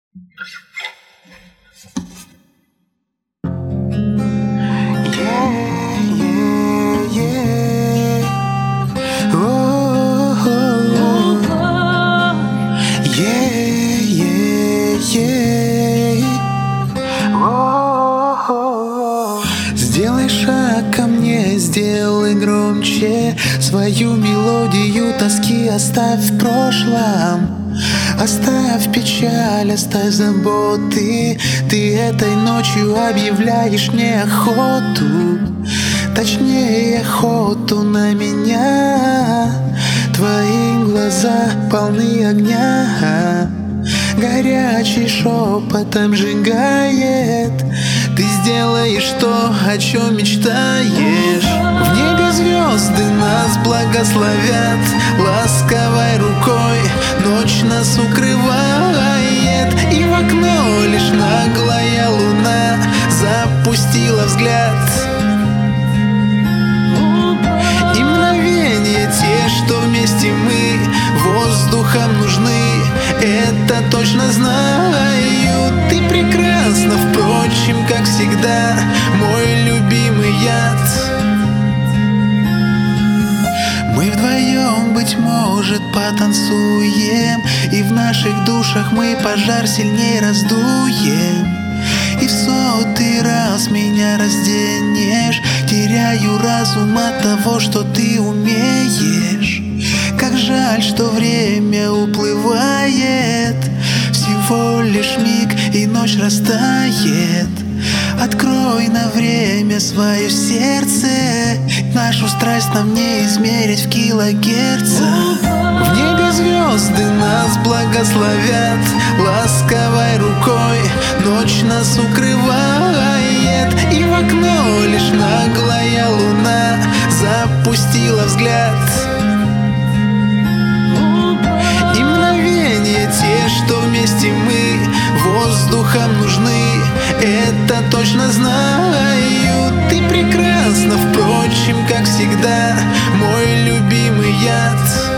Сделай шаг ко мне, сделай громче. Свою мелодию тоски оставь в прошлом. Оставь печаль, оставь заботы. Ты этой ночью объявляешь мне охоту. Точнее, охоту на меня. Твои глаза полны огня. Горячий шепотом сжигает. Ты сделаешь то, о чем мечтаешь. В небе звезды нас благословят. Ласковой рукой ночь нас укрывает. И в окно лишь наглая луна запустила взгляд. И мгновения те, что вместе мы воздухом нужны, это точно знаю. Ты прекрасна, впрочем, как всегда, мой любимый яд. Мы вдвоем, быть может, потанцуем, и в наших душах мы пожар сильнее раздуем. И в 100-й раз меня разденешь. Теряю разум от того, что ты умеешь. Как жаль, что время уплывает. Всего лишь миг, и ночь растает. Открой на время свое сердце. Нашу страсть нам не измерить в килогерцах. В небе звезды нас благословят. Ласковой рукой ночь нас укрывает. И в окно лишь наглая луна запустила взгляд. И мгновения те, что вместе мы воздухом нужны, это точно знаю. Ты прекрасна, впрочем, как всегда, мой любимый яд.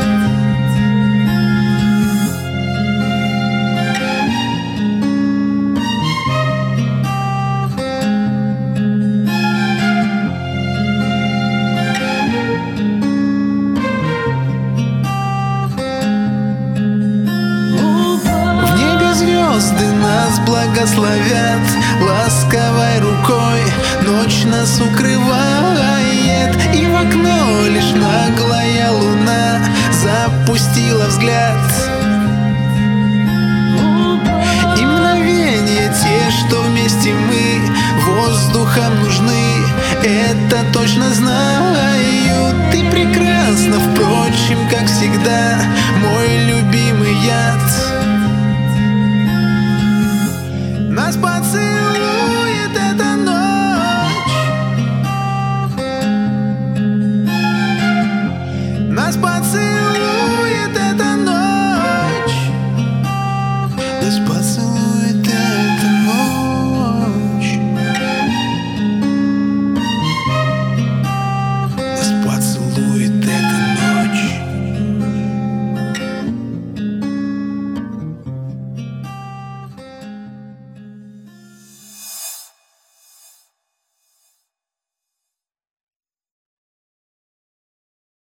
Звезды нас благословят. Ласковой рукой ночь нас укрывает. И в окно лишь наглая луна запустила взгляд. И мгновения те, что вместе мы воздухом нужны, это точно знаю. Ты прекрасна, впрочем, как всегда, мой любимый.